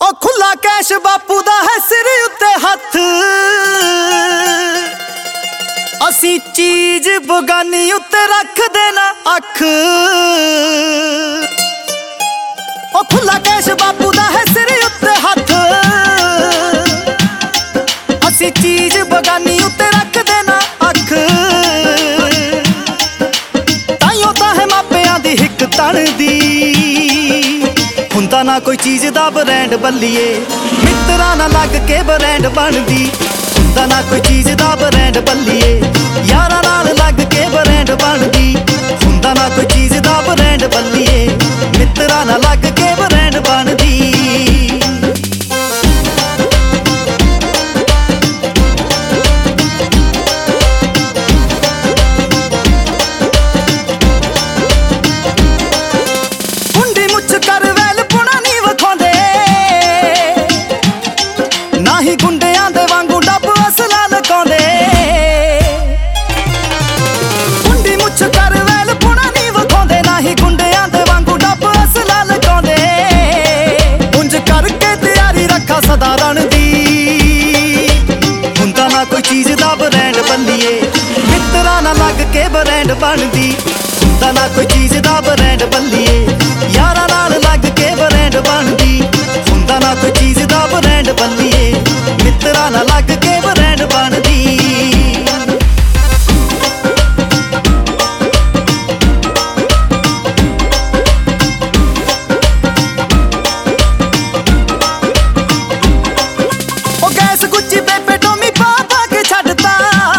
ओ खुला कैश बापू दा है सिर उत्ते हथ, असी चीज बगानी उत्ते रख देना अख। ओ खुला कैश बापू दा है सिर उत्ते हथ, असी चीज बगानी उत्ते रख देना अख। ताइयों तां है मापियां दी हिक तन दी, हुंदा ना कोई चीज दा ब्रांड बल्लिए, मित्तरां नाल लग के ब्रांड बनदी। हुंदा ना कोई चीज दा ब्रांड बल्लिए, यारां नाल लग के ब्रांड बनदी। हुंदा ना कोई चीज दा ब्रांड बल्लिए, मित्तरां नाल लग के ब्रांड बनदी। गुंडियां दे वांगू डब असला लकाउंदे, कुंडी मुछ कर वैल पुणा नहीं वखाउंदे। नाही गुंडियां दे वांगू डब असला लकाउंदे, उंज करके तैयारी रखा सदा रण दी। हुंदा ना कोई चीज दा ब्रांड बल्लिए, मित्तरां नाल लग के ब्रांड बनदी। हुंदा ना कोई चीज दा ब्रांड बल्लिए, यारां नाल लग के ब्रांड बनदी। हुंदा ना कोई चीज दा ब्रांड बल्लिए, मित्तरां नाल लग के ब्रांड बनदी। ओ गैस गुच्ची बेबे टोमी पा पा के छड्डता,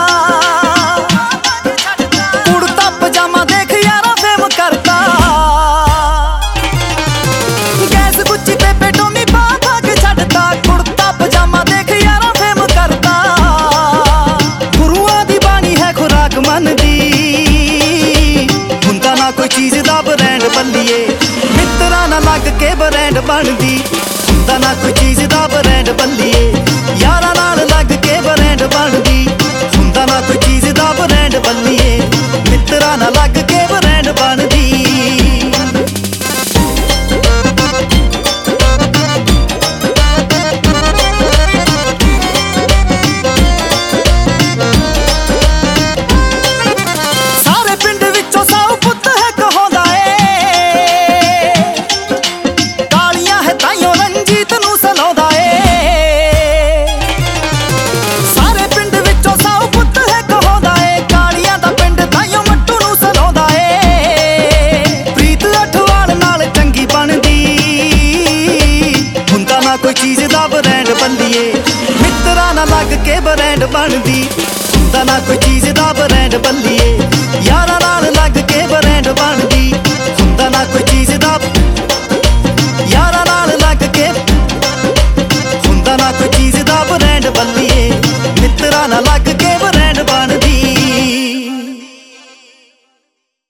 कुड़ता पजामा देख यारा फेम करता। गैस गुच्ची बेबे टोमी पा पा के छड्डता, कुड़ता पजामा देख यारा फेम करता। गुरुआं दी बाणी है खुराक मन दी, हुंदा ना कोई चीज दा ब्रांड बल्लिए, मित्तरां नाल लग के ब्रांड बनदी। हुंदा ना कोई चीज दा ब्रांड बल्लिए, यारां नाल लग के ब्रांड बनदी। हुंदा ना कोई चीज दा ब्रांड बल्लिए, मित्तरां नाल लग के ब्रांड बनदी। कोई चीज दा ब्रांड बल्लिए, मित्तरां नाल लग के ब्रांड बनदी। हुंदा ना कोई चीज दा ब्रांड बल्लिए,